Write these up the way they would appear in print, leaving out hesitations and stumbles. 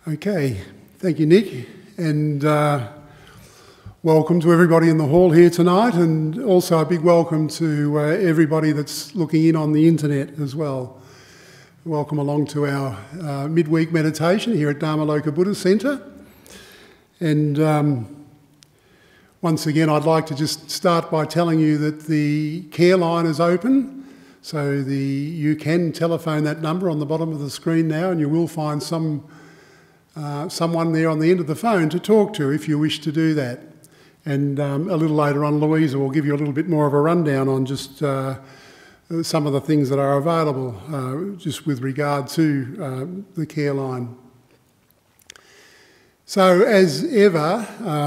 Okay, thank you, Nick, and welcome to everybody in the hall here tonight, and also a big welcome to everybody that's looking in on the internet as well. Welcome along to our midweek meditation here at Dharmaloka Buddhist Centre. And once again, I'd like to just start by telling you that the care line is open. So you can telephone that number on the bottom of the screen now, and you will find someone there on the end of the phone to talk to if you wish to do that. And a little later on, Louisa will give you a little bit more of a rundown on just some of the things that are available just with regard to the care line. So as ever,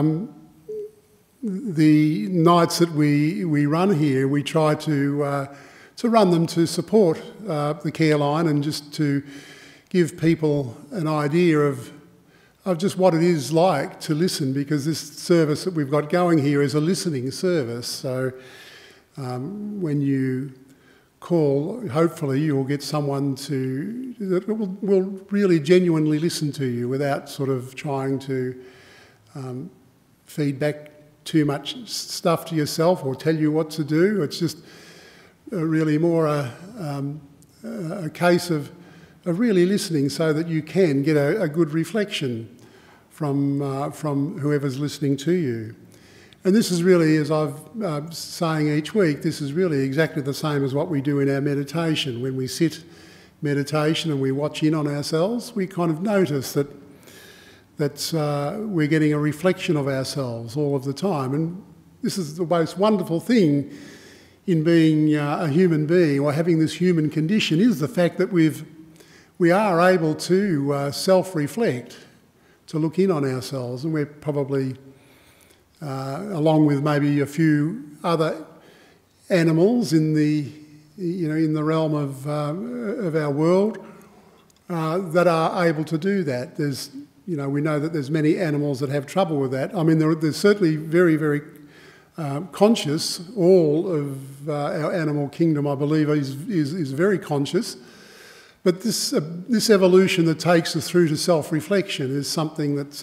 the nights that we run here, we try to run them to support the care line and just to give people an idea of just what it is like to listen, because this service that we've got going here is a listening service. So when you call, hopefully you'll get someone that will really genuinely listen to you without sort of trying to feed back too much stuff to yourself or tell you what to do. It's just really more a case of really listening so that you can get a good reflection from whoever's listening to you. And this is really, as I've saying each week, this is really exactly the same as what we do in our meditation. When we sit meditation and we watch in on ourselves, we kind of notice that we're getting a reflection of ourselves all of the time. And this is the most wonderful thing in being a human being or having this human condition, is the fact that we are able to self-reflect, to look in on ourselves, and we're probably, along with maybe a few other animals in the realm of our world, that are able to do that. We know that there's many animals that have trouble with that. I mean, there's certainly very, very conscious. All of our animal kingdom, I believe, is very conscious. But this evolution that takes us through to self-reflection is something that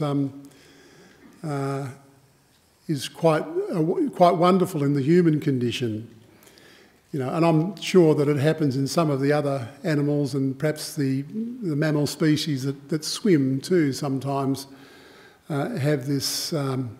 is quite wonderful in the human condition. And I'm sure that it happens in some of the other animals, and perhaps the mammal species that swim too sometimes have this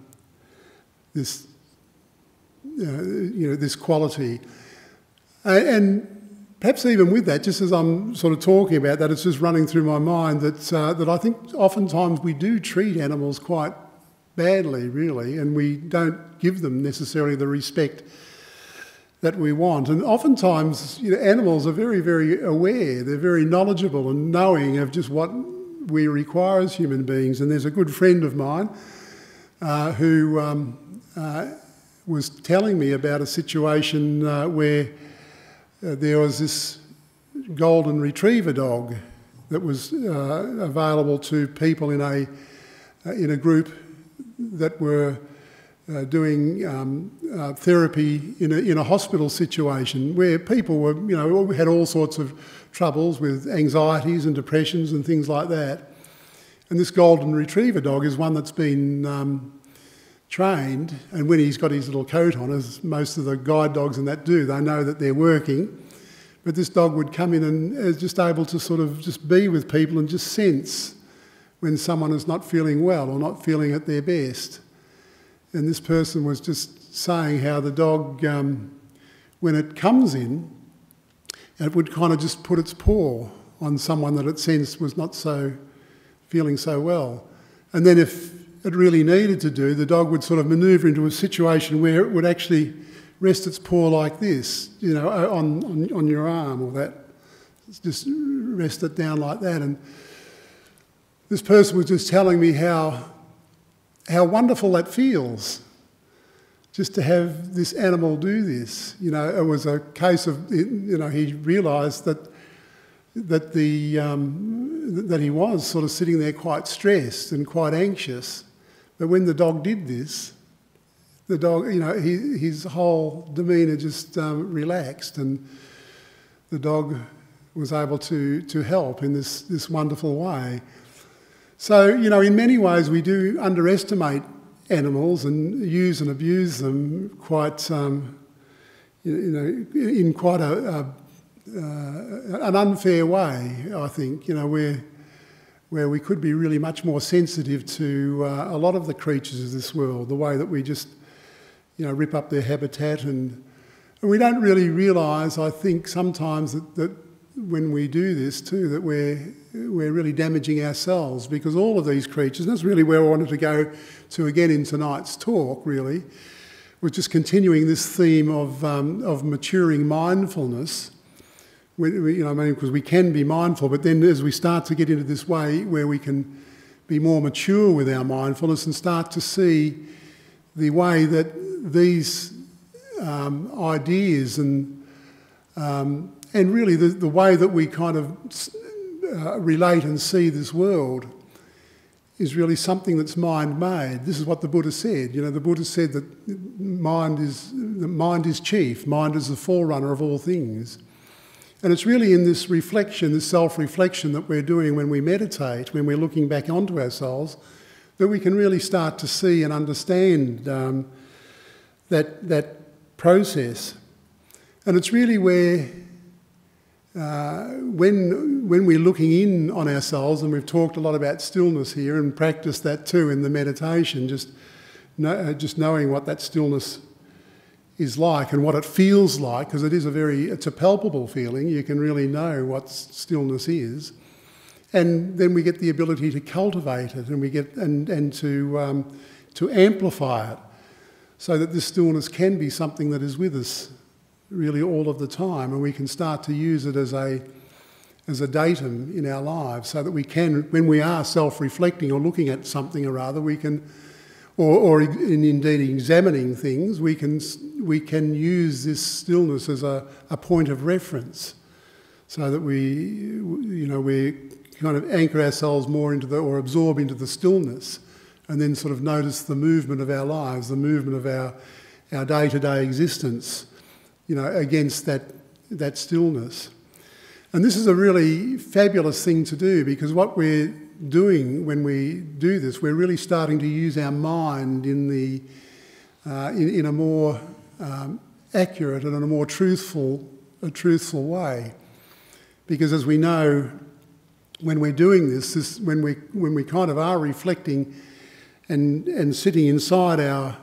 quality. And perhaps even with that, just as I'm sort of talking about that, it's just running through my mind that I think oftentimes we do treat animals quite badly, really, and we don't give them necessarily the respect that we want. And oftentimes, animals are very, very aware. They're very knowledgeable and knowing of just what we require as human beings. And there's a good friend of mine who was telling me about a situation where there was this golden retriever dog that was available to people in a group that were doing therapy in a hospital situation, where people were, had all sorts of troubles with anxieties and depressions and things like that. And this golden retriever dog is one that's been trained, and when he's got his little coat on, as most of the guide dogs and that do, they know that they're working. But this dog would come in and is just able to sort of just be with people and just sense when someone is not feeling well or not feeling at their best. And this person was just saying how the dog, when it comes in, it would kind of just put its paw on someone that it sensed was not so feeling so well. And then if it really needed to do, the dog would sort of manoeuvre into a situation where it would actually rest its paw like this, on your arm, or that, just rest it down like that. And this person was just telling me how wonderful that feels, just to have this animal do this. It was a case of, he realised that he was sort of sitting there quite stressed and quite anxious. But when the dog did this, the dog, his whole demeanour just relaxed, and the dog was able to help in this wonderful way. So, in many ways we do underestimate animals and use and abuse them quite, in quite an unfair way, I think, where we could be really much more sensitive to a lot of the creatures of this world, the way that we just, rip up their habitat, and we don't really realise, I think, sometimes that when we do this too, that we're really damaging ourselves, because all of these creatures, and that's really where I wanted to go to again in tonight's talk, really, was just continuing this theme of maturing mindfulness. Because we can be mindful, but then as we start to get into this way where we can be more mature with our mindfulness and start to see the way that these ideas and really the way that we kind of relate and see this world is really something that's mind-made. This is what the Buddha said. The Buddha said that mind is chief, mind is the forerunner of all things. And it's really in this reflection, this self-reflection that we're doing when we meditate, when we're looking back onto ourselves, that we can really start to see and understand that process. And it's really where, when we're looking in on ourselves, and we've talked a lot about stillness here and practiced that too in the meditation, just knowing what that stillness is like and what it feels like, because it's a palpable feeling. You can really know what stillness is, and then we get the ability to cultivate it, and we get and to amplify it, so that this stillness can be something that is with us really all of the time, and we can start to use it as a datum in our lives, so that we can, when we are self-reflecting or looking at something or other, we can. Or indeed examining things, we can use this stillness as a point of reference, so that we kind of anchor ourselves more into or absorb into the stillness, and then sort of notice the movement of our lives, the movement of our day-to-day existence, against that stillness. And this is a really fabulous thing to do, because what we're doing when we do this, we're really starting to use our mind in a more accurate and in a more truthful way. Because as we know, when we're doing this when we kind of are reflecting and sitting inside our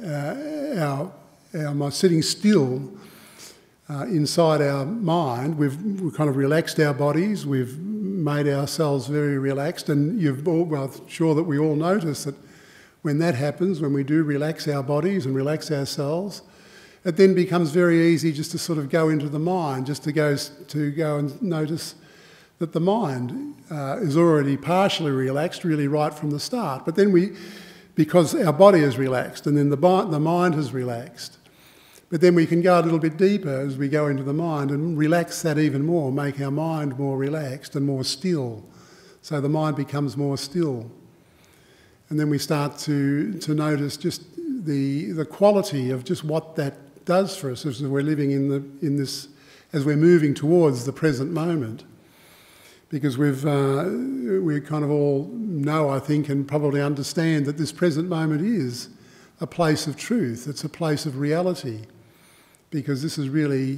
sitting still inside our mind, we've kind of relaxed our bodies, we've made ourselves very relaxed, and sure that we all notice that when that happens, when we do relax our bodies and relax ourselves, it then becomes very easy just to sort of go into the mind, just to go and notice that the mind is already partially relaxed, really right from the start. But then because our body is relaxed, and then the mind has relaxed, but then we can go a little bit deeper as we go into the mind and relax that even more, make our mind more relaxed and more still. So the mind becomes more still. And then we start to notice just the quality of just what that does for us as we're living in this, as we're moving towards the present moment. Because we kind of all know, I think, and probably understand that this present moment is a place of truth. It's a place of reality. Because this is really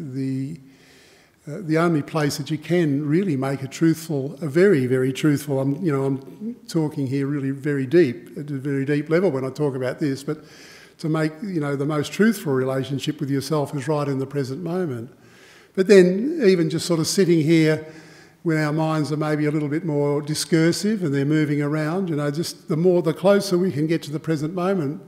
the only place that you can really make a very, very truthful. I'm talking here really very deep, at a very deep level when I talk about this. But to make the most truthful relationship with yourself is right in the present moment. But then even just sort of sitting here when our minds are maybe a little bit more discursive and they're moving around, just the closer we can get to the present moment.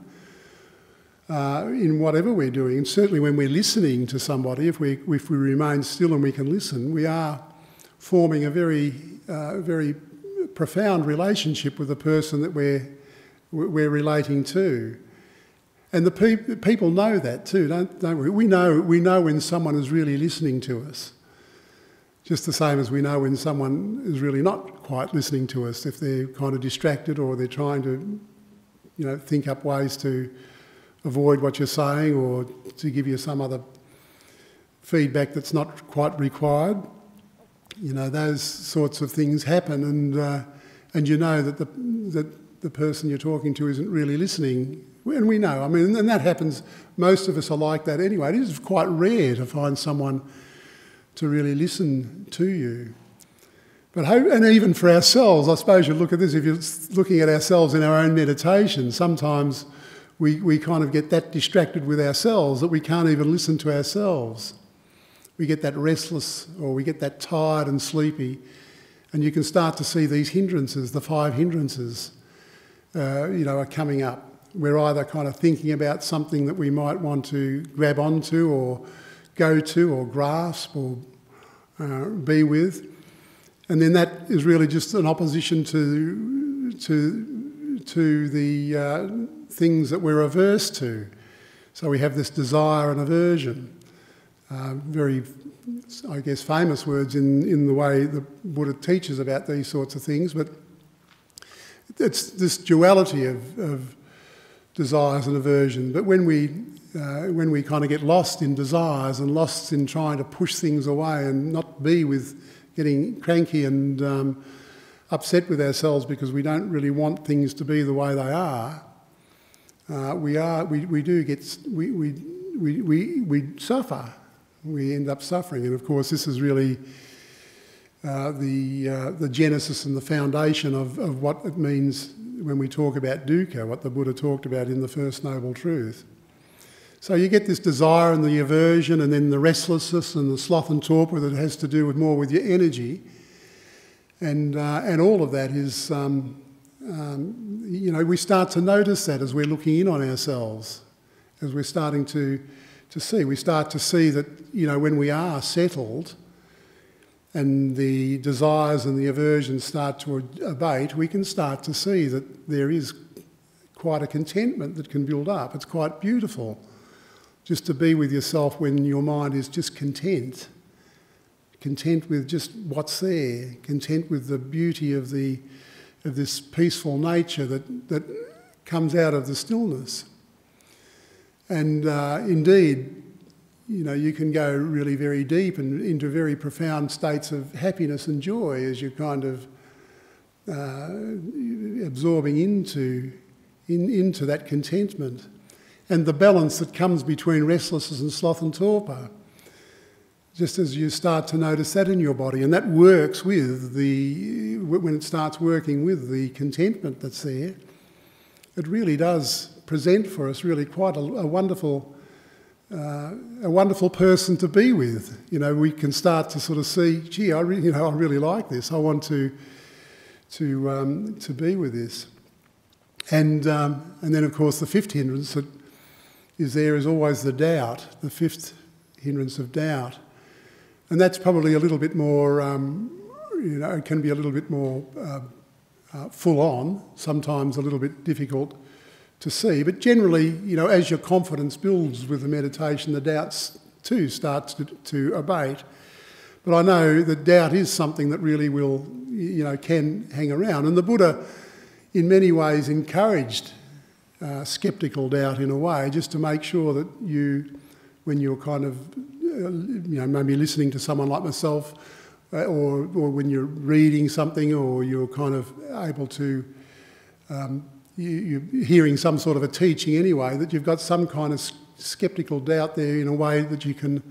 In whatever we're doing, and certainly when we're listening to somebody, if we remain still and we can listen, we are forming a very, very profound relationship with the person that we're relating to. And the people know that too, don't we? We know when someone is really listening to us, just the same as we know when someone is really not quite listening to us, if they're kind of distracted or they're trying to, think up ways to avoid what you're saying or to give you some other feedback that's not quite required. Those sorts of things happen, and you know that the person you're talking to isn't really listening. And we know, I mean, and that happens, most of us are like that anyway. It is quite rare to find someone to really listen to you. But and even for ourselves, I suppose you look at this, if you're looking at ourselves in our own meditation, sometimes we kind of get that distracted with ourselves that we can't even listen to ourselves. We get that restless, or we get that tired and sleepy, and you can start to see these hindrances, the 5 hindrances, are coming up. We're either kind of thinking about something that we might want to grab onto or go to or grasp or be with. And then that is really just an opposition to the things that we're averse to. So we have this desire and aversion. Very, I guess, famous words in the way the Buddha teaches about these sorts of things, but it's this duality of desires and aversion. But when we kind of get lost in desires and lost in trying to push things away and not be with getting cranky and upset with ourselves because we don't really want things to be the way they are, we suffer. We end up suffering, and of course this is really the genesis and the foundation of what it means when we talk about dukkha, what the Buddha talked about in the First Noble Truth. So you get this desire and the aversion, and then the restlessness and the sloth and torpor that has to do with more with your energy, and all of that is, we start to notice that as we're looking in on ourselves, as we're starting to see. We start to see that, when we are settled and the desires and the aversions start to abate, we can start to see that there is quite a contentment that can build up. It's quite beautiful just to be with yourself when your mind is just content with just what's there, content with the beauty of this peaceful nature that comes out of the stillness. And indeed, you can go really very deep and into very profound states of happiness and joy as you're kind of absorbing into that contentment. And the balance that comes between restlessness and sloth and torpor, just as you start to notice that in your body, and that works with when it starts working with the contentment that's there, it really does present for us really quite a wonderful person to be with. We can start to sort of see, gee, I really like this. I want to be with this. And then of course the 5th hindrance that is there is always the doubt, the 5th hindrance of doubt, and that's probably a little bit more. It can be a little bit more full on. Sometimes a little bit difficult to see, but generally, as your confidence builds with the meditation, the doubts too start to abate. But I know that doubt is something that really will, can hang around. And the Buddha, in many ways, encouraged sceptical doubt in a way, just to make sure that when you're kind of, maybe listening to someone like myself, or when you're reading something, or you're kind of able to. You're hearing some sort of a teaching anyway, that you've got some kind of sceptical doubt there in a way that you can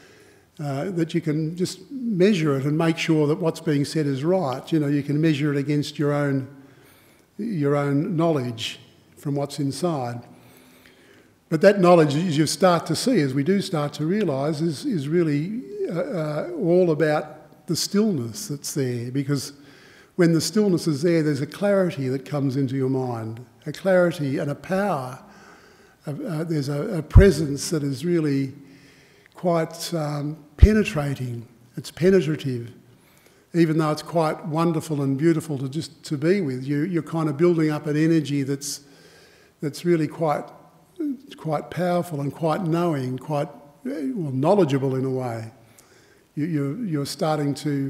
just measure it and make sure that what's being said is right. You can measure it against your own knowledge from what's inside. But that knowledge, as you start to see, as we do start to realise, is really all about the stillness that's there, because when the stillness is there, there's a clarity that comes into your mind, a clarity and a power. There's a presence that is really quite penetrating. It's penetrative, even though it's quite wonderful and beautiful to be with. You're kind of building up an energy that's really quite powerful and quite knowing, quite knowledgeable in a way. You're starting to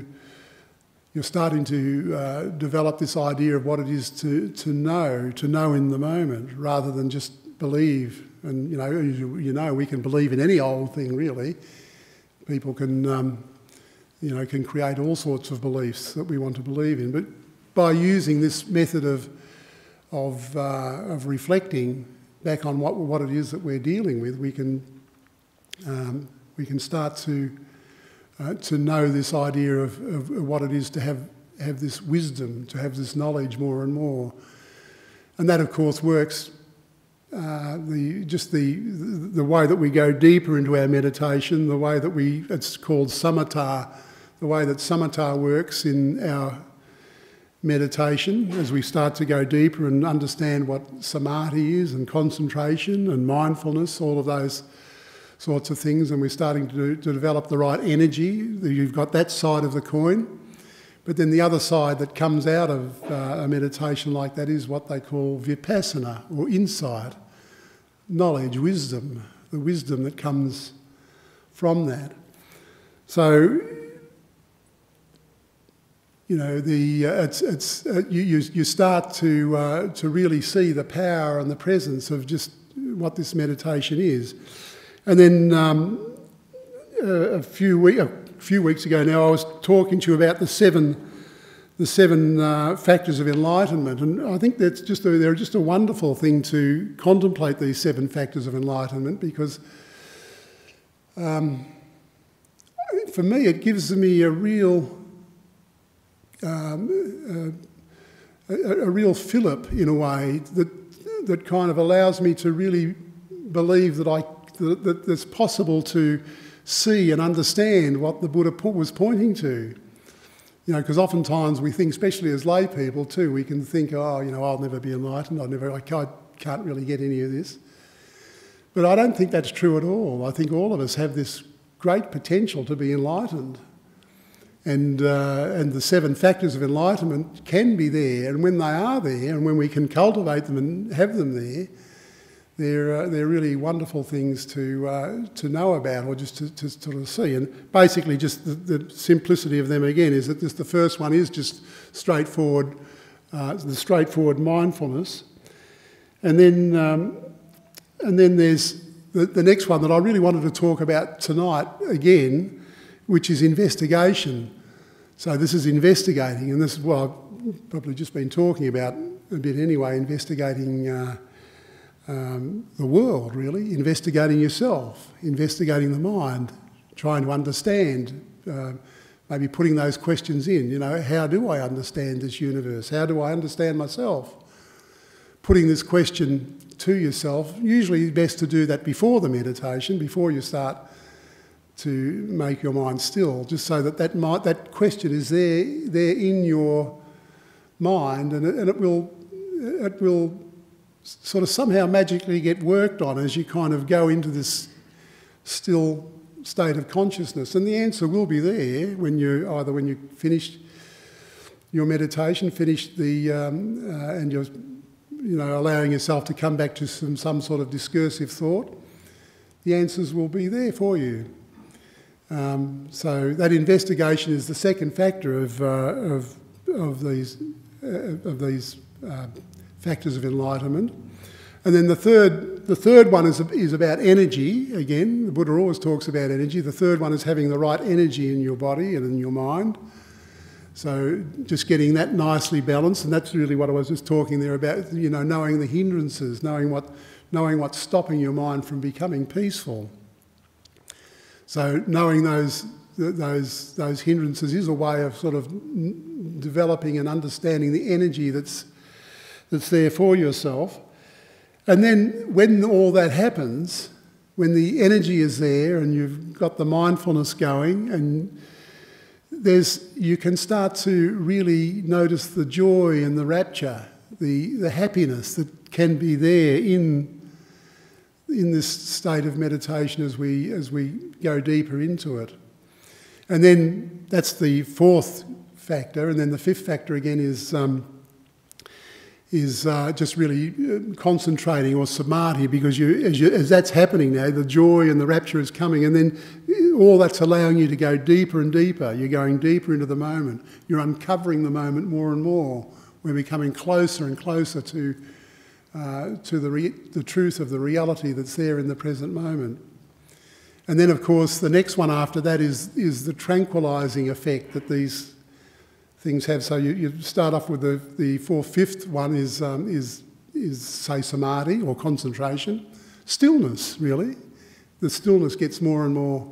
develop this idea of what it is to know in the moment, rather than just believe. And we can believe in any old thing really. People can create all sorts of beliefs that we want to believe in, but by using this method of reflecting back on what it is that we're dealing with, we can start to know this idea of what it is to have this wisdom, to have this knowledge more and more. And that, of course, works the way that we go deeper into our meditation, the way that it's called samatha, the way that samatha works in our meditation as we start to go deeper and understand what samadhi is, and concentration and mindfulness, all of those sorts of things, and we're starting to develop the right energy. You've got that side of the coin. But then the other side that comes out of a meditation like that is what they call vipassana, or insight, knowledge, wisdom, the wisdom that comes from that. So, you know, you start to really see the power and the presence of just what this meditation is. And then a few weeks ago now, I was talking to you about the seven factors of enlightenment, and I think they're just a wonderful thing to contemplate these 7 factors of enlightenment, because for me it gives me a real fillip in a way that kind of allows me to really believe that it's possible to see and understand what the Buddha was pointing to. You know, because oftentimes we think, especially as lay people too, we can think, oh, you know, I'll never be enlightened, I can't really get any of this. But I don't think that's true at all. I think all of us have this great potential to be enlightened. And the 7 factors of enlightenment can be there, and when they are there, and when we can cultivate them and have them there, they're really wonderful things to know about, or just to sort of see. And basically, just the simplicity of them again is that the first one is just straightforward, the straightforward mindfulness, and then there's the next one that I really wanted to talk about tonight again, which is investigation. So this is investigating, and this is what I've probably just been talking about a bit anyway, investigating the world, really, investigating yourself, investigating the mind, trying to understand, maybe putting those questions in, you know, how do I understand this universe? How do I understand myself? Putting this question to yourself, usually best to do that before the meditation, before you start to make your mind still, just so that question is there in your mind, and it will sort of somehow magically get worked on as you kind of go into this still state of consciousness. And the answer will be there when you finish your meditation, and you're allowing yourself to come back to some sort of discursive thought. The answers will be there for you. So that investigation is the second factor of these factors of enlightenment. And then the third one is about energy. Again, the Buddha always talks about energy. The third one is having the right energy in your body and in your mind. So just getting that nicely balanced, and that's really what I was just talking there about, you know, knowing the hindrances, knowing what's stopping your mind from becoming peaceful. So knowing those hindrances is a way of sort of developing and understanding the energy that's there for yourself. And then when all that happens, when the energy is there and you've got the mindfulness going, and you can start to really notice the joy and the rapture, the happiness that can be there in this state of meditation as we go deeper into it. And then that's the fourth factor, and then the fifth factor again is just really concentrating, or samadhi, because as that's happening now, the joy and the rapture is coming, and then all that's allowing you to go deeper and deeper. You're going deeper into the moment. You're uncovering the moment more and more. We're becoming closer and closer to the truth of the reality that's there in the present moment. And then, of course, the next one after that is the tranquilizing effect that these things have. So you start off with the fifth one is say samadhi or concentration, stillness really. The stillness gets more and more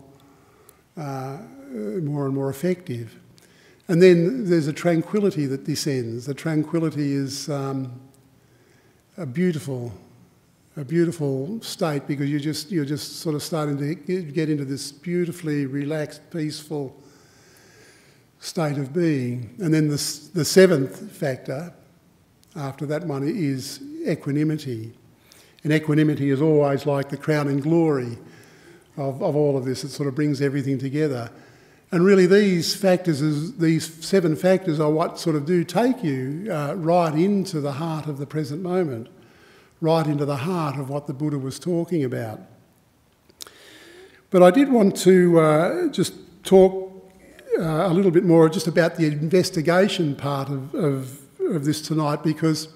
effective, and then there's a tranquility that descends. The tranquility is a beautiful state, because you're just sort of starting to get into this beautifully relaxed, peaceful state of being. And then the seventh factor after that one is equanimity. And equanimity is always like the crowning glory of all of this. It sort of brings everything together. And really these seven factors are what sort of do take you right into the heart of the present moment, right into the heart of what the Buddha was talking about. But I did want to just talk a little bit more just about the investigation part of this tonight, because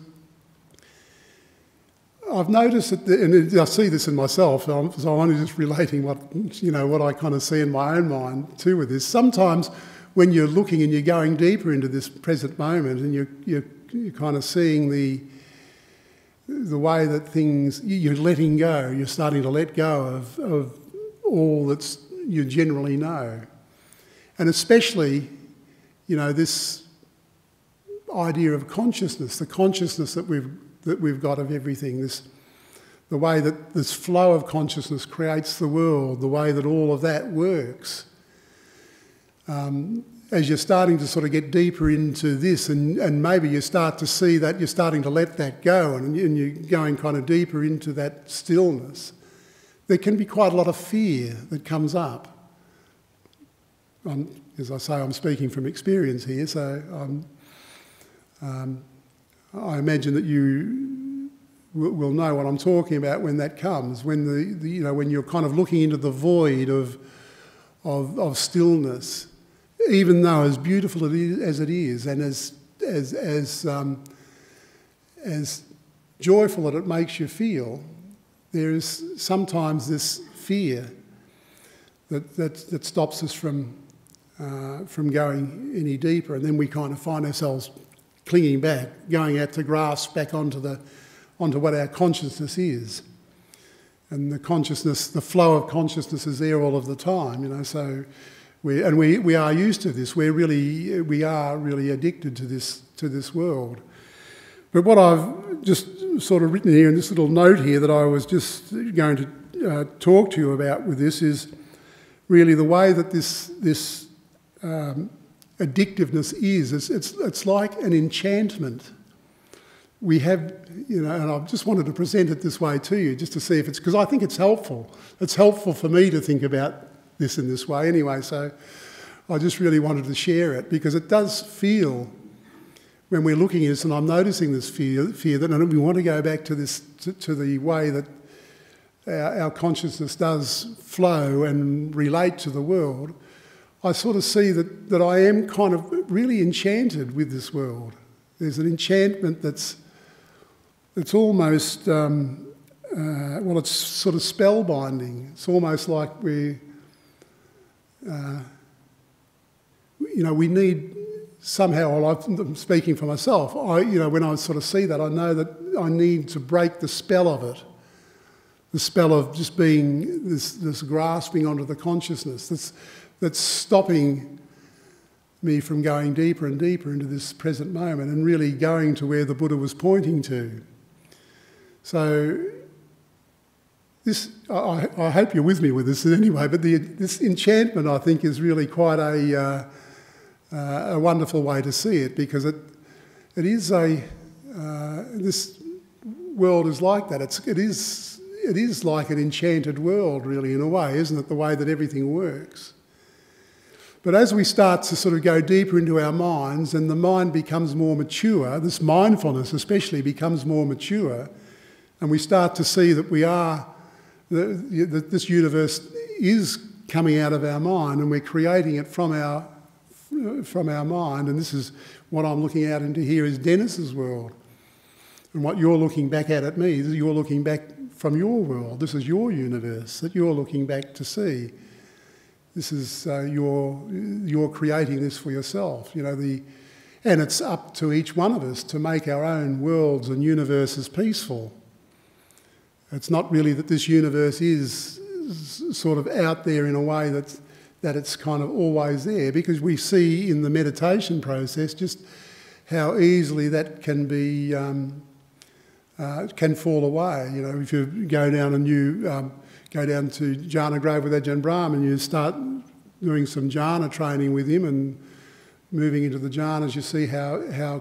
I've noticed that, and I see this in myself, so I'm only just relating what I kind of see in my own mind too with this. Sometimes when you're looking and you're going deeper into this present moment, and you're kind of seeing the way that things, you're letting go, you're starting to let go of all that you generally know. And especially, this idea of consciousness, the consciousness that we've got of everything, the way that this flow of consciousness creates the world, the way that all of that works. As you're starting to sort of get deeper into this, and maybe you start to see that you're starting to let that go, and you're going kind of deeper into that stillness, there can be quite a lot of fear that comes up. As I say, I'm speaking from experience here, so I imagine that you will know what I'm talking about when that comes, when when you're kind of looking into the void of stillness, even though as beautiful as it is, and as joyful that it makes you feel, there is sometimes this fear that stops us from going any deeper, and then we kind of find ourselves clinging back, going out to grasp back onto what our consciousness is. And the flow of consciousness is there all of the time, so we are used to this. We are really addicted to this world. But what I've just sort of written here in this little note here that I was just going to talk to you about with this is really the way that this addictiveness is. It's like an enchantment. We have, and I just wanted to present it this way to you, just to see if it's, because I think it's helpful. It's helpful for me to think about this in this way anyway, so I just really wanted to share it, because it does feel, when we're looking at this, and I'm noticing this fear that, and we want to go back to this, to the way that our consciousness does flow and relate to the world. I sort of see that I am kind of really enchanted with this world. There's an enchantment that's almost, it's sort of spellbinding. It's almost like we need somehow, well, I'm speaking for myself, when I sort of see that, I know that I need to break the spell of it. The spell of just being this grasping onto the consciousness that's stopping me from going deeper and deeper into this present moment and really going to where the Buddha was pointing to. So this, I hope you're with me with this anyway, but this enchantment, I think, is really quite a wonderful way to see it, because it is this world is like that. It is like an enchanted world, really, in a way, isn't it, the way that everything works? But as we start to sort of go deeper into our minds and the mind becomes more mature, this mindfulness especially becomes more mature, and we start to see that that this universe is coming out of our mind and we're creating it from our mind, and this is what I'm looking out into here is Dennis's world. And what you're looking back at me, you're looking back from your world. This is your universe that you're looking back to see. This is you're creating this for yourself. And it's up to each one of us to make our own worlds and universes peaceful. It's not really that this universe is sort of out there in a way that it's kind of always there, because we see in the meditation process just how easily that can be can fall away. You know, if you go down and you go down to Jhana Grove with Ajahn Brahm and you start doing some jhana training with him and moving into the jhanas, you see how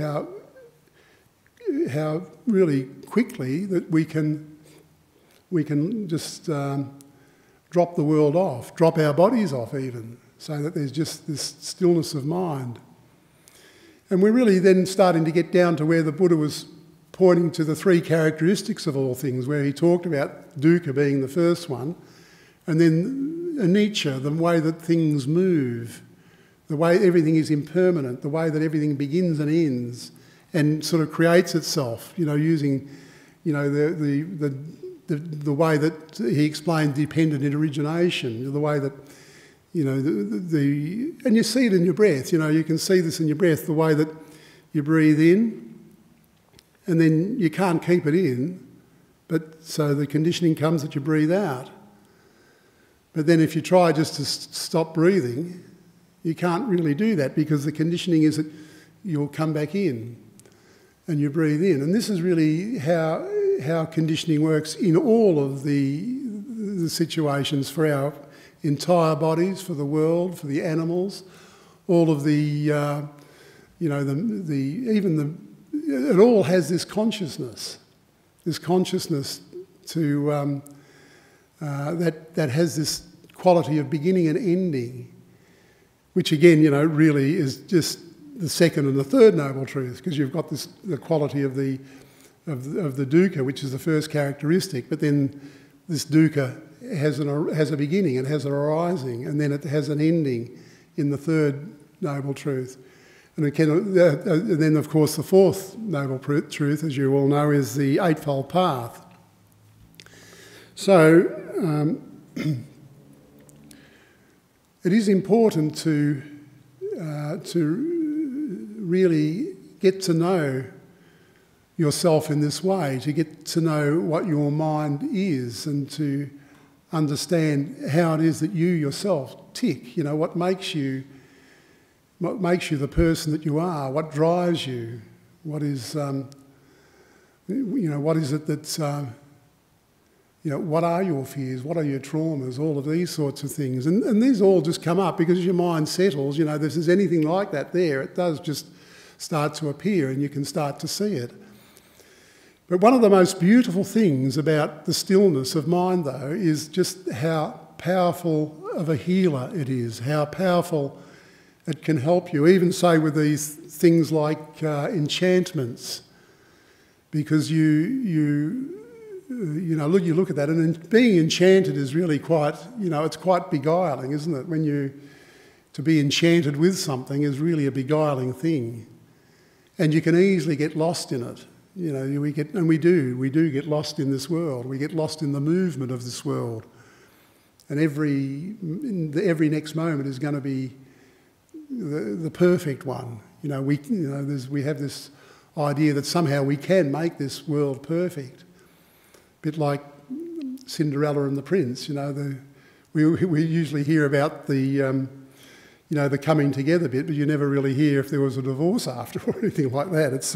really quickly that we can just drop the world off, drop our bodies off even, so that there's just this stillness of mind. And we're really then starting to get down to where the Buddha was pointing to the three characteristics of all things, where he talked about dukkha being the first one, and then anicca, the way that things move, the way everything is impermanent, the way that everything begins and ends and sort of creates itself, you know, using, you know, the way that he explained dependent origination, the way that, you know, and you see it in your breath, you know, you can see this in your breath, the way that you breathe in and then you can't keep it in, but so the conditioning comes that you breathe out. But then if you try just to stop breathing, you can't really do that, because the conditioning is that you'll come back in and you breathe in. And this is really how conditioning works in all of the situations for our entire bodies, for the world, for the animals, all of the, you know, it all has this consciousness to that has this quality of beginning and ending, which again, you know, really is just the second and the third noble truth, because you've got the quality of the dukkha, which is the first characteristic, but then this dukkha has a beginning, it has an arising, and then it has an ending in the third noble truth. And then, of course, the fourth noble truth, as you all know, is the Eightfold Path. So it is important to really get to know yourself in this way, to get to know what your mind is and to understand how it is that you yourself tick, you know, what makes you the person that you are, what drives you, what is, you know, what is it that's, you know, what are your fears, what are your traumas, all of these sorts of things. And these all just come up because as your mind settles, you know, if there's anything like that there, it does just start to appear and you can start to see it. But one of the most beautiful things about the stillness of mind, though, is just how powerful of a healer it is, how powerful it can help you, even say with these things like enchantments, because you look at that, and being enchanted is really quite, you know, it's quite beguiling, isn't it? To be enchanted with something is really a beguiling thing, and you can easily get lost in it. You know, we do get lost in this world. We get lost in the movement of this world, and every next moment is going to be the perfect one. You know, we have this idea that somehow we can make this world perfect. A bit like Cinderella and the Prince. You know, we usually hear about the the coming together bit, but you never really hear if there was a divorce after or anything like that. It's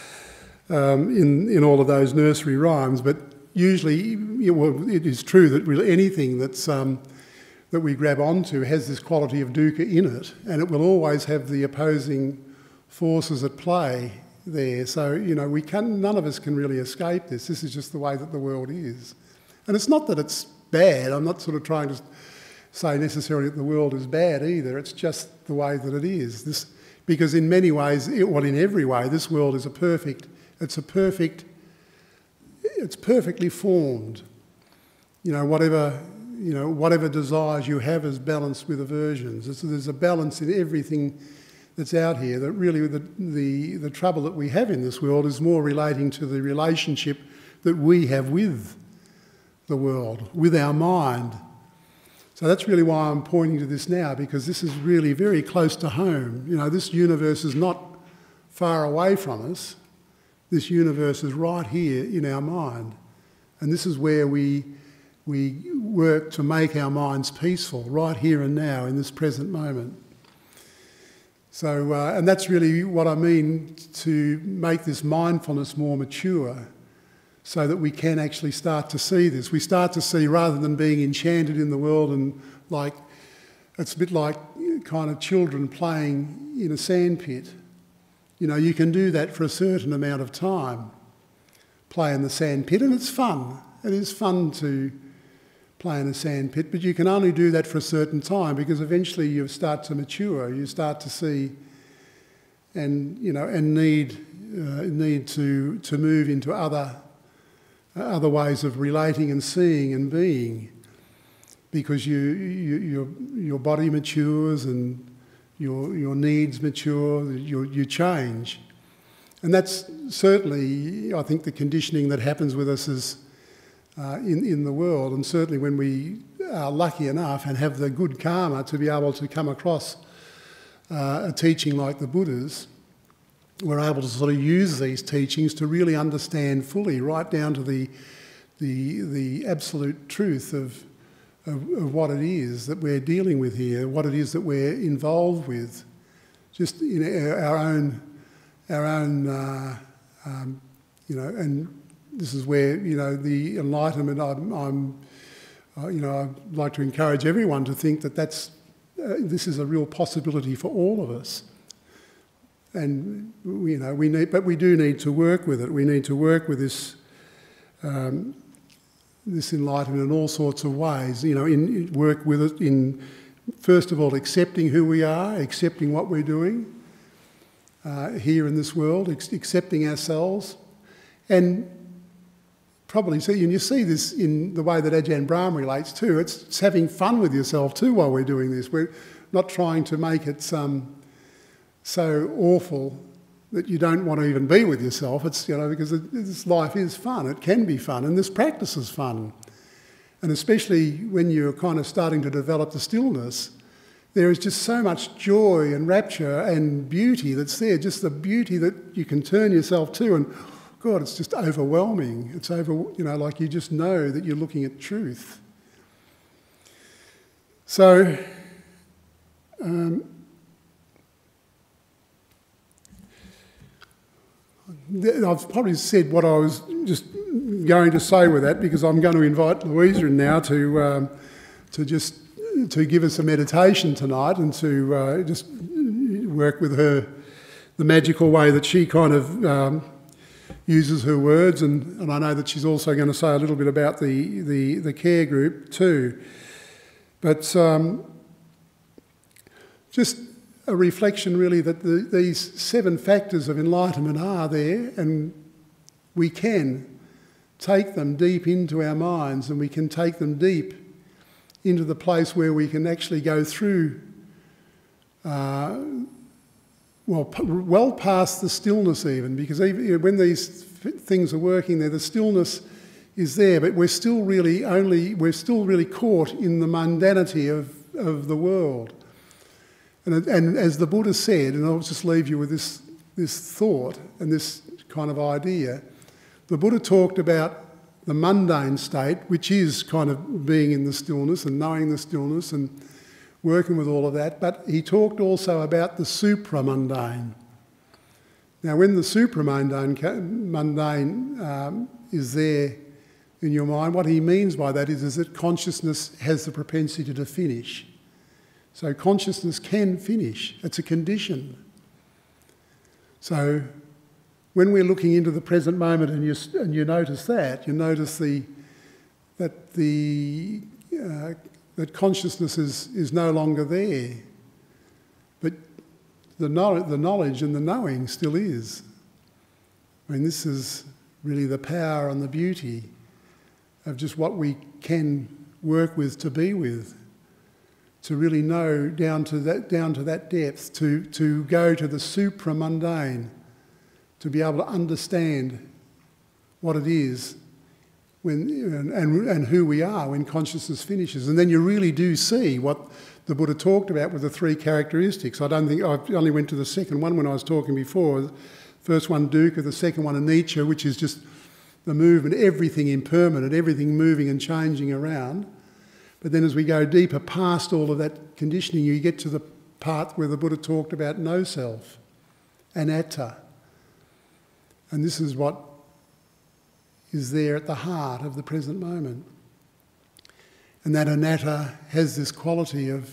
in all of those nursery rhymes, but usually, it is true that really anything that's that we grab onto has this quality of dukkha in it, and it will always have the opposing forces at play there. So, you know, none of us can really escape this. This is just the way that the world is. And it's not that it's bad. I'm not sort of trying to say necessarily that the world is bad either. It's just the way that it is. Because in many ways, in every way, this world is it's perfectly formed. You know, whatever desires you have is balanced with aversions. There's a balance in everything that's out here. That really the trouble that we have in this world is more relating to the relationship that we have with the world, with our mind. So that's really why I'm pointing to this now, because this is really very close to home. You know, this universe is not far away from us. This universe is right here in our mind. And this is where we work to make our minds peaceful, right here and now, in this present moment. So, and that's really what I mean, to make this mindfulness more mature, so that we can actually start to see this. We start to see, rather than being enchanted in the world, and like, it's a bit like kind of children playing in a sandpit. You know, you can do that for a certain amount of time, play in the sandpit, and it's fun. It is fun to play in a sandpit, but you can only do that for a certain time, because eventually you start to mature, you start to see and, you know, and need to move into other ways of relating and seeing and being, because your body matures and your needs mature, you change. And that's certainly, I think, the conditioning that happens with us is in the world, and certainly when we are lucky enough and have the good karma to be able to come across a teaching like the Buddha's, we're able to sort of use these teachings to really understand fully, right down to the absolute truth of what it is that we're dealing with here, what it is that we're involved with, just in our own, you know. And this is where, you know, the enlightenment. You know, I'd like to encourage everyone to think that this is a real possibility for all of us. And, you know, we do need to work with it. We need to work with this enlightenment in all sorts of ways. You know, work with it in, first of all, accepting who we are, accepting what we're doing here in this world, accepting ourselves, and probably see, and you see this in the way that Ajahn Brahm relates too. It's having fun with yourself too while we're doing this. We're not trying to make it so awful that you don't want to even be with yourself. It's, you know, because this life is fun. It can be fun, and this practice is fun. And especially when you're kind of starting to develop the stillness, there is just so much joy and rapture and beauty that's there, just the beauty that you can turn yourself to, and God, it's just overwhelming. It's you know, like you just know that you're looking at truth. So, I've probably said what I was just going to say with that, because I'm going to invite Louisa in now to give us a meditation tonight, and to just work with her the magical way that she kind of uses her words, and I know that she's also going to say a little bit about the care group too. But just a reflection really that these 7 factors of enlightenment are there, and we can take them deep into our minds, and we can take them deep into the place where we can actually go through well past the stillness even, because even, you know, when these things are working there, the stillness is there, but we're still really caught in the mundanity of the world. And as the Buddha said, and I'll just leave you with this thought and this kind of idea, the Buddha talked about the mundane state, which is kind of being in the stillness and knowing the stillness and working with all of that, but he talked also about the supramundane. Now, when the supramundane is there in your mind, what he means by that is that consciousness has the propensity to finish. So consciousness can finish. It's a condition. So when we're looking into the present moment and you notice that, you notice that consciousness is no longer there, but the knowledge and the knowing still is. I mean, this is really the power and the beauty of just what we can work with to be with, to really know down to that depth, to go to the supramundane, to be able to understand what it is and who we are when consciousness finishes. And then you really do see what the Buddha talked about with the three characteristics. I only went to the second one when I was talking before. The first one, dukkha, the second one, anicca, which is just the movement, everything impermanent, everything moving and changing around. But then as we go deeper past all of that conditioning, you get to the part where the Buddha talked about no self, anatta. And this is what is there at the heart of the present moment. And that anatta has this quality of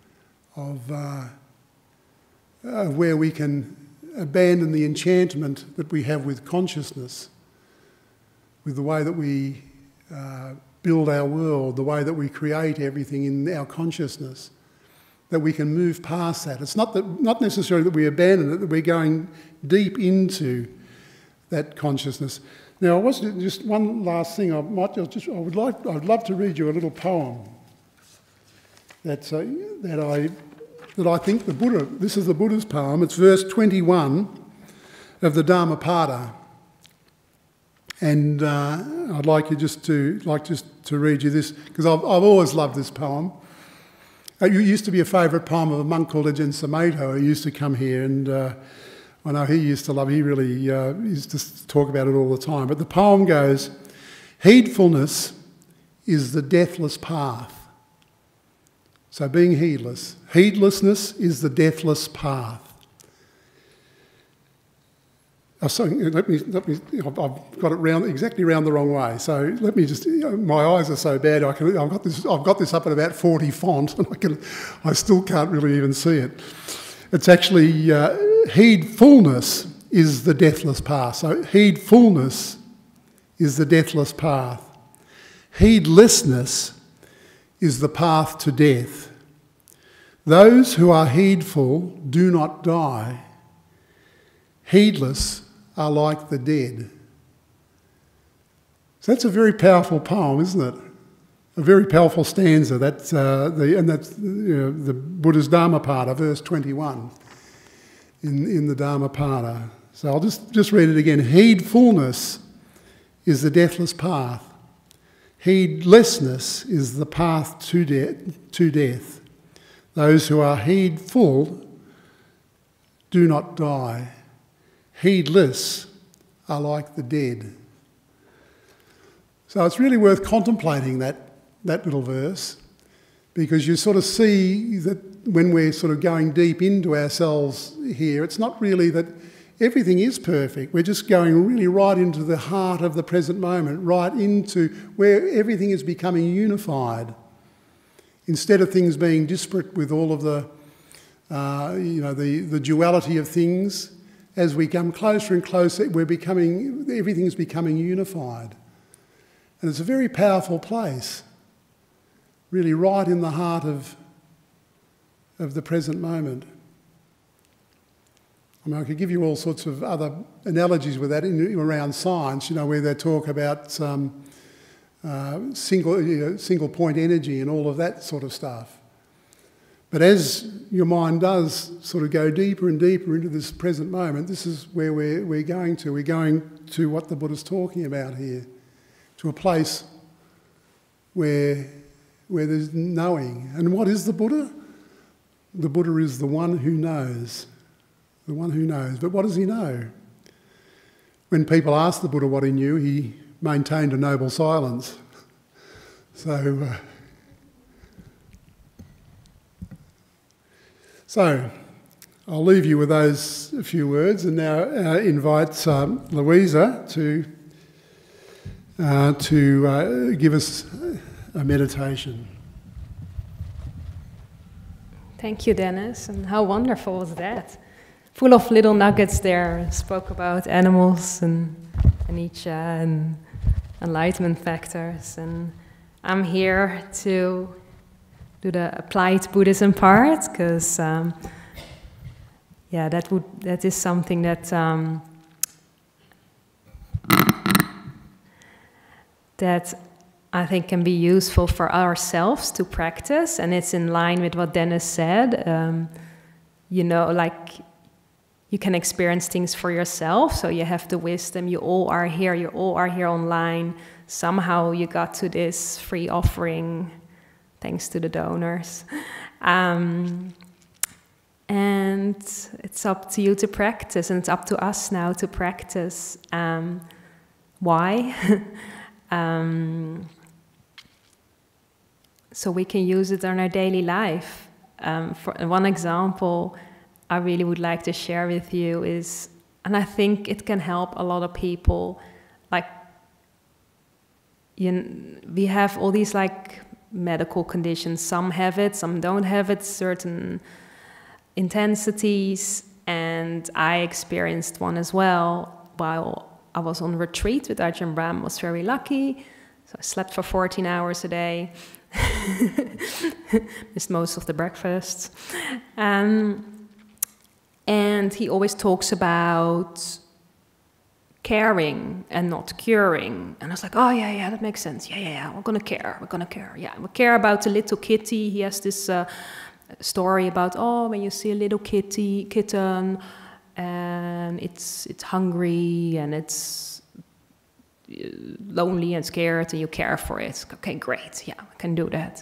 where we can abandon the enchantment that we have with consciousness, with the way that we build our world, the way that we create everything in our consciousness, that we can move past that. It's not necessarily that we abandon it, that we're going deep into that consciousness. Now, just one last thing. I'd love to read you a little poem that I think the Buddha. This is the Buddha's poem. It's verse 21 of the Dhammapada, and I'd like to read you this because I've always loved this poem. It used to be a favourite poem of a monk called Ajahn Sumedho who used to come here, and I know he used to love it. He really used to talk about it all the time. But the poem goes, heedfulness is the deathless path. So being heedless. Heedlessness is the deathless path. Oh, sorry, I've got it exactly round the wrong way. So let me just, my eyes are so bad, I've got this up at about 40 font and I still can't really even see it. It's actually, heedfulness is the deathless path. So heedfulness is the deathless path. Heedlessness is the path to death. Those who are heedful do not die. Heedless are like the dead. So that's a very powerful poem, isn't it? A very powerful stanza. That's the Buddha's Dhammapada, verse 21 in the Dhammapada. So I'll just read it again. Heedfulness is the deathless path. Heedlessness is the path to death. Those who are heedful do not die. Heedless are like the dead. So it's really worth contemplating that little verse, because you sort of see that when we're sort of going deep into ourselves here, it's not really that everything is perfect. We're just going really right into the heart of the present moment, right into where everything is becoming unified. Instead of things being disparate with all of the duality of things, as we come closer and closer, everything is becoming unified. And it's a very powerful place, really right in the heart of the present moment. I mean, I could give you all sorts of other analogies with that around science, where they talk about single point energy and all of that sort of stuff. But as your mind does sort of go deeper and deeper into this present moment, this is where we're going to. We're going to what the Buddha's talking about here, to a place where there's knowing. And what is the Buddha? The Buddha is the one who knows. The one who knows. But what does he know? When people asked the Buddha what he knew, he maintained a noble silence. So I'll leave you with those few words and now invite Louisa to give us a meditation. Thank you, Dennis. And how wonderful was that? Full of little nuggets there. Spoke about animals and Anicca and enlightenment factors. And I'm here to do the applied Buddhism part, because that is something that that I think can be useful for ourselves to practice, and it's in line with what Dennis said. Like you can experience things for yourself. So you have the wisdom. You all are here online. Somehow you got to this free offering, thanks to the donors. And it's up to you to practice, and it's up to us now to practice. Why? So we can use it in our daily life. For one example I really would like to share with you is, and I think it can help a lot of people, like, we have all these like medical conditions. Some have it, some don't have it, certain intensities, and I experienced one as well while I was on retreat with Ajahn Brahm. Was very lucky, so I slept for 14 hours a day. Missed most of the breakfasts. And he always talks about caring and not curing. And I was like, oh, yeah, that makes sense. Yeah, we're gonna care. Yeah, we care about the little kitty. He has this story about, when you see a little kitten, and it's hungry and it's lonely and scared, and you care for it. Okay, great. Yeah, I can do that.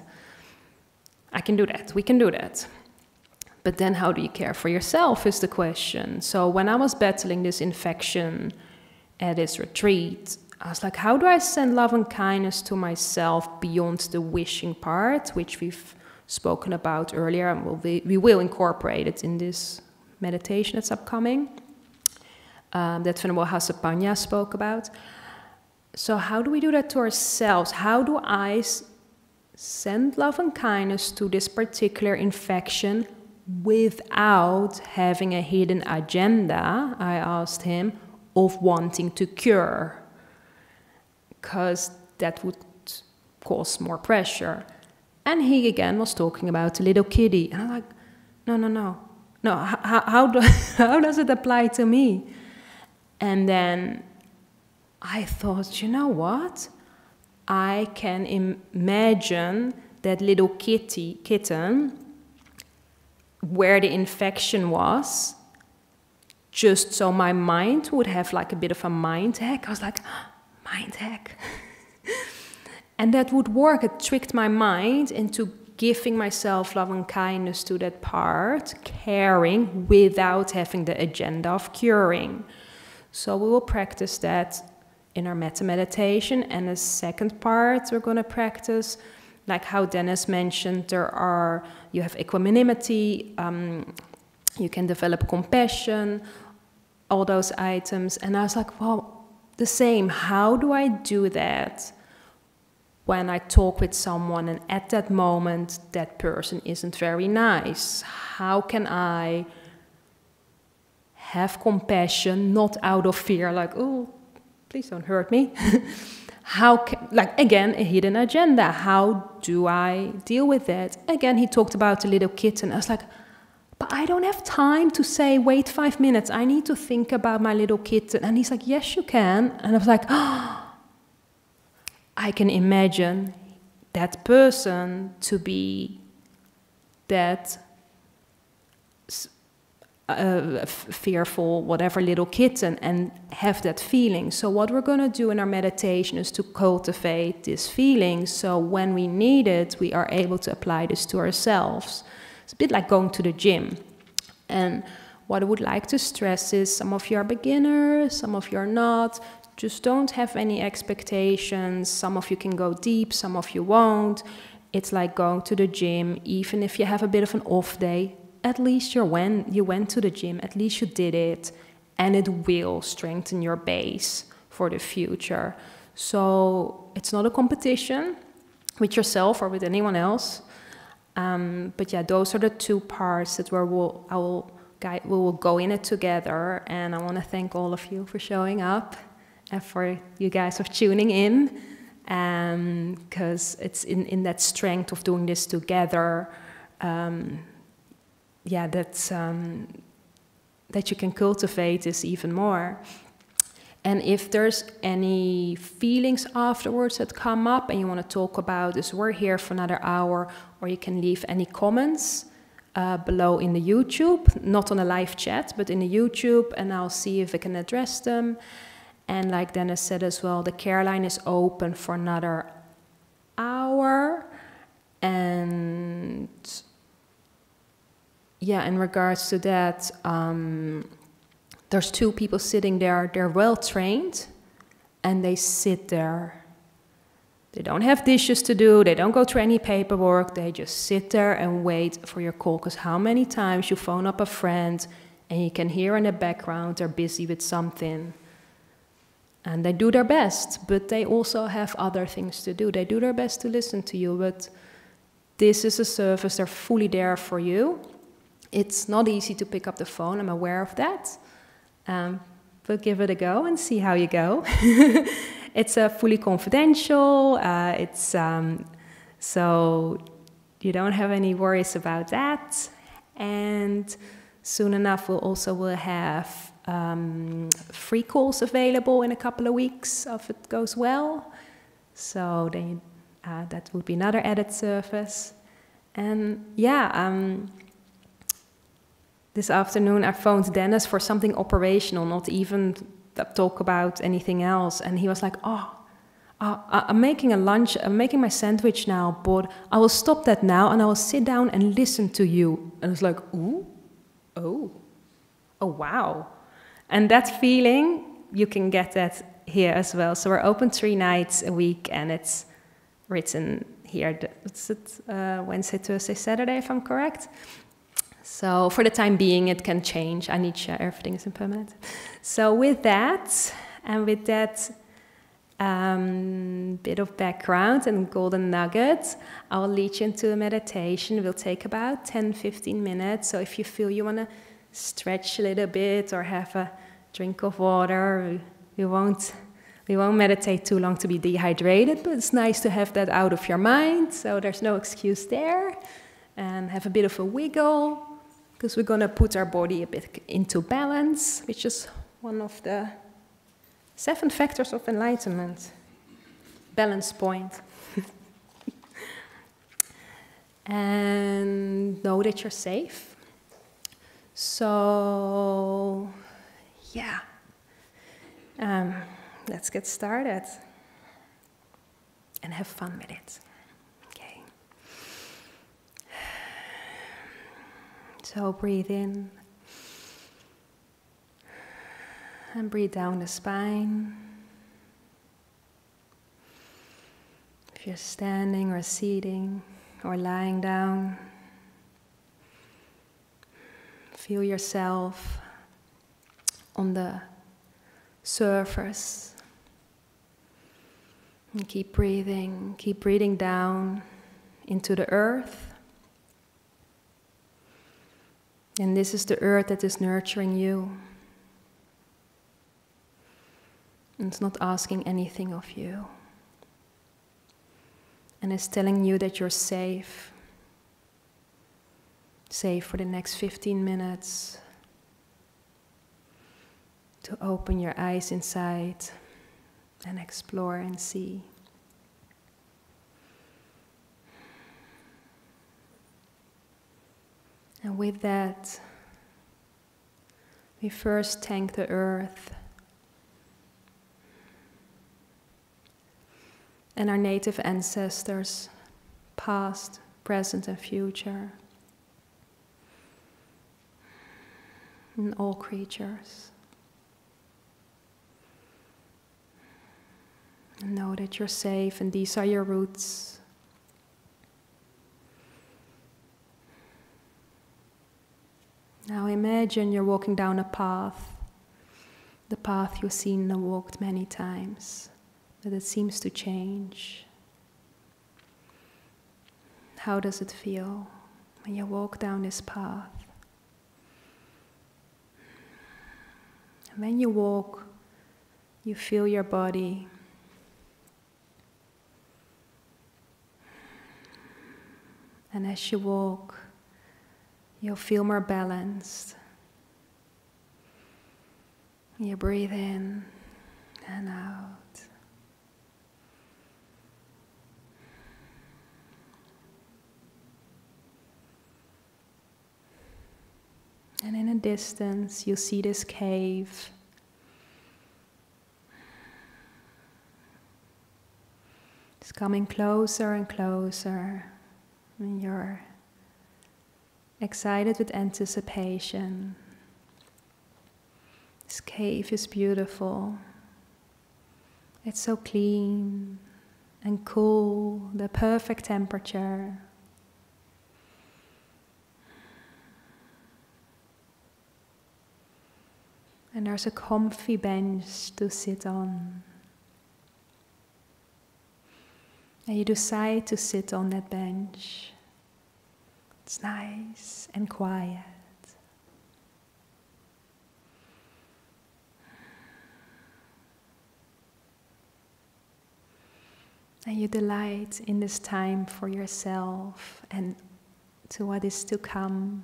We can do that. But then how do you care for yourself is the question. So when I was battling this infection at this retreat, I was like, how do I send love and kindness to myself beyond the wishing part, which we've spoken about earlier, and we will incorporate it in this meditation that's upcoming, that Venerable Hasapanya spoke about. So how do we do that to ourselves? How do I send love and kindness to this particular infection without having a hidden agenda, I asked him, of wanting to cure? Because that would cause more pressure. And he again was talking about the little kitty. And I'm like, no. How does it apply to me? And then I thought, you know what? I can imagine that little kitten where the infection was, just so my mind would have like a bit of a mind hack. I was like, mind hack. And that would work. It tricked my mind into giving myself love and kindness to that part, caring without having the agenda of curing. So we will practice that in our metta meditation. And the second part we're going to practice, like how Dennis mentioned, you have equanimity, you can develop compassion, all those items. And I was like, well, the same. How do I do that when I talk with someone and at that moment that person isn't very nice? How can I have compassion, not out of fear, like, oh, please don't hurt me. Again, a hidden agenda. How do I deal with that? Again, he talked about the little kitten. I was like, but I don't have time to say, wait 5 minutes. I need to think about my little kitten. And he's like, yes, you can. And I was like, I can imagine that person to be that fearful, whatever little kitten, and have that feeling. So what we're going to do in our meditation is to cultivate this feeling, so when we need it, we are able to apply this to ourselves. It's a bit like going to the gym. And what I would like to stress is, some of you are beginners, some of you are not. Just don't have any expectations. Some of you can go deep, some of you won't. It's like going to the gym. Even if you have a bit of an off day, at least you went to the gym, at least you did it, and it will strengthen your base for the future. So it's not a competition with yourself or with anyone else. But yeah, those are the two parts that we will go in it together. And I want to thank all of you for showing up and for you guys for tuning in, because it's in that strength of doing this together. That you can cultivate this even more. And if there's any feelings afterwards that come up and you want to talk about this, we're here for another hour, or you can leave any comments below in the YouTube, not on a live chat, but in the YouTube, and I'll see if I can address them. And like Dennis said as well, the care line is open for another hour. And yeah, in regards to that, there's 2 people sitting there. They're well trained, and they sit there. They don't have dishes to do, they don't go through any paperwork, they just sit there and wait for your call. Because how many times you phone up a friend and you can hear in the background they're busy with something. And they do their best, but they also have other things to do. They do their best to listen to you, but this is a service, they're fully there for you. It's not easy to pick up the phone, I'm aware of that. But give it a go and see how you go. It's fully confidential, so you don't have any worries about that. And soon enough we'll have free calls available in a couple of weeks if it goes well. So then that would be another added service. And yeah, this afternoon I phoned Dennis for something operational, not even talk about anything else. And he was like, I'm making a lunch, I'm making my sandwich now, but I will stop that now and I will sit down and listen to you. And I was like, ooh, oh, wow. And that feeling, you can get that here as well. So we're open 3 nights a week, and it's written here, Wednesday, Thursday, Saturday, if I'm correct. So for the time being, it can change. I need to share everything is impermanent. So with that, and with that bit of background and golden nuggets, I'll lead you into a meditation. It will take about 10-15 minutes. So if you feel you want to stretch a little bit or have a drink of water, we won't meditate too long to be dehydrated, but it's nice to have that out of your mind. So there's no excuse there. And have a bit of a wiggle, because we're going to put our body a bit into balance, which is one of the 7 factors of enlightenment. Balance point. And know that you're safe. So, yeah. Let's get started. And have fun with it. So breathe in and breathe down the spine. If you're standing or sitting or lying down, feel yourself on the surface. And keep breathing down into the earth. And this is the earth that is nurturing you. And it's not asking anything of you. And it's telling you that you're safe. Safe for the next 15 minutes. To open your eyes inside and explore and see. And with that, we first thank the earth and our native ancestors, past, present, and future, and all creatures. And know that you're safe, and these are your roots. Now imagine you're walking down a path, the path you've seen and walked many times, but it seems to change. How does it feel when you walk down this path? And when you walk, you feel your body. And as you walk, you'll feel more balanced. You breathe in and out. distance, you see this cave. It's coming closer and closer, and you're excited with anticipation. This cave is beautiful. It's so clean and cool, the perfect temperature. And there's a comfy bench to sit on. And you decide to sit on that bench. It's nice and quiet. And you delight in this time for yourself and to what is to come.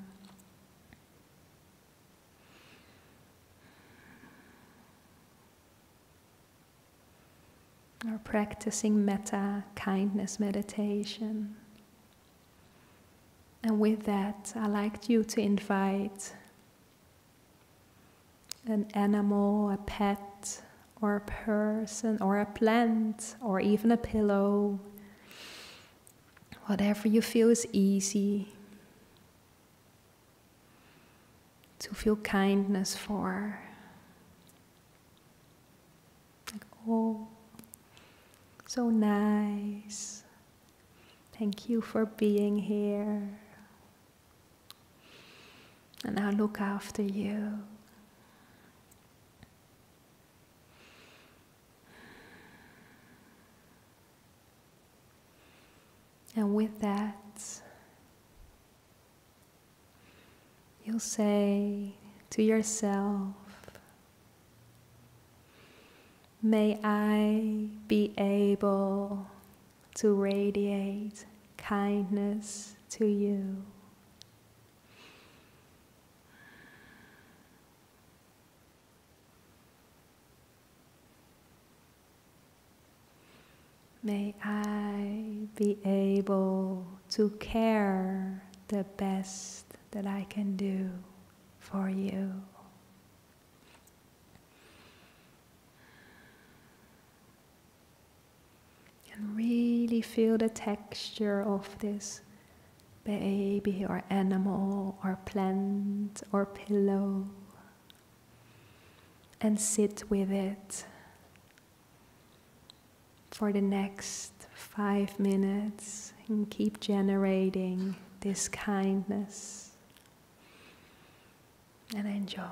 Or practicing metta, kindness meditation. And with that, I'd like you to invite an animal, a pet, or a person, or a plant, or even a pillow. Whatever you feel is easy to feel kindness for. Like, oh, so nice. Thank you for being here. And I'll look after you. And with that, you'll say to yourself, may I be able to radiate kindness to you. May I be able to care the best that I can do for you. And really feel the texture of this baby or animal or plant or pillow. And sit with it for the next 5 minutes and keep generating this kindness and enjoy.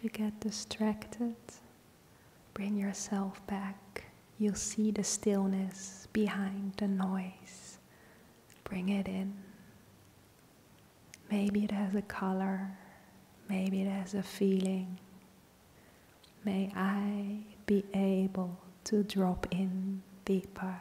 you get distracted, bring yourself back. You'll see the stillness behind the noise. Bring it in. Maybe it has a color, maybe it has a feeling. May I be able to drop in deeper.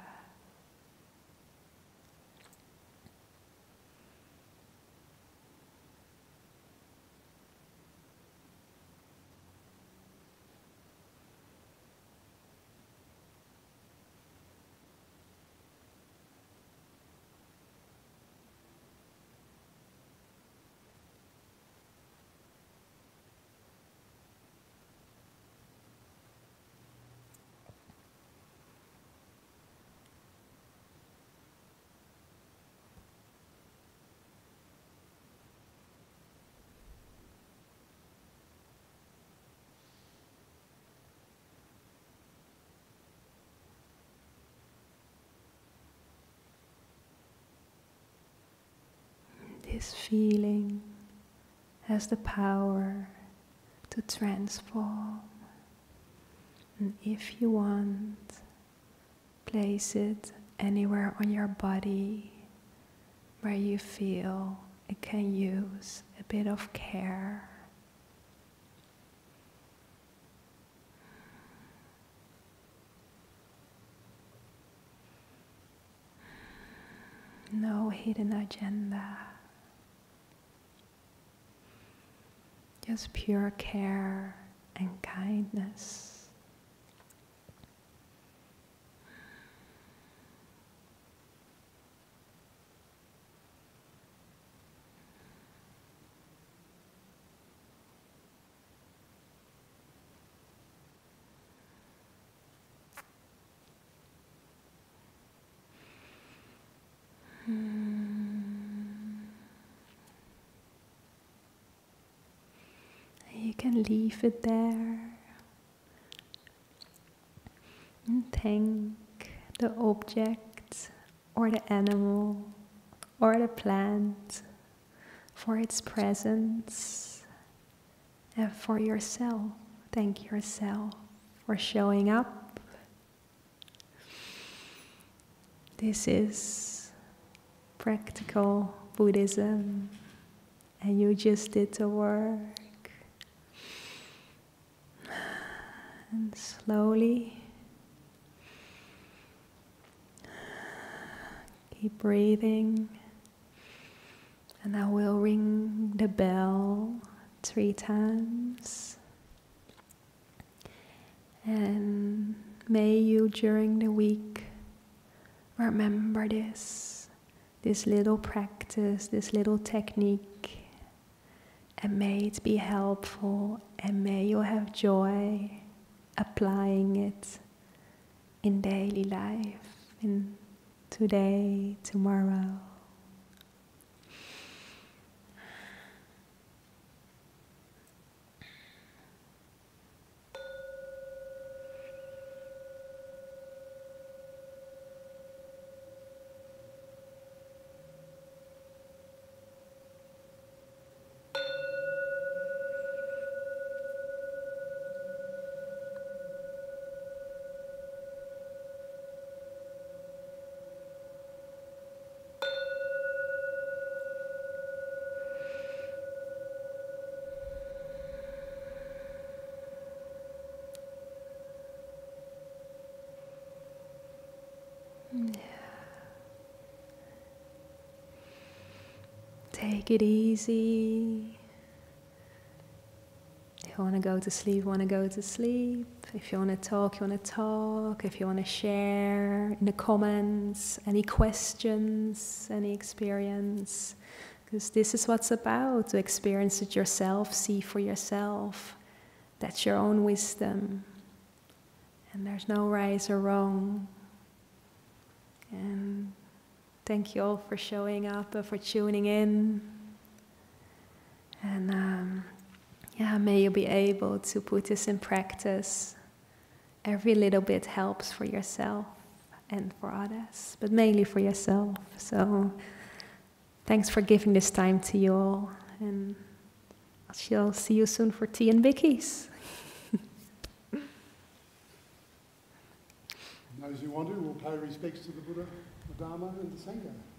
This feeling has the power to transform. And if you want, place it anywhere on your body where you feel it can use a bit of care. No hidden agenda. Just pure care and kindness. You can leave it there and thank the object or the animal or the plant for its presence, and for yourself. Thank yourself for showing up. This is practical Buddhism, and you just did the work. And slowly keep breathing, and I will ring the bell 3 times. And may you during the week remember this little practice, this little technique, and may it be helpful, and may you have joy applying it in daily life, in today, tomorrow. Take it easy. If you want to go to sleep, want to go to sleep. If you want to talk, you want to talk. If you want to share in the comments, any questions, any experience. Because this is what's about, to experience it yourself, see for yourself. That's your own wisdom. And there's no right or wrong. And thank you all for showing up and for tuning in. And may you be able to put this in practice. Every little bit helps for yourself and for others, but mainly for yourself. So thanks for giving this time to you all, and shall see you soon for tea and bickies. Those who want to will pay respects to the Buddha, the Dharma and the Sangha.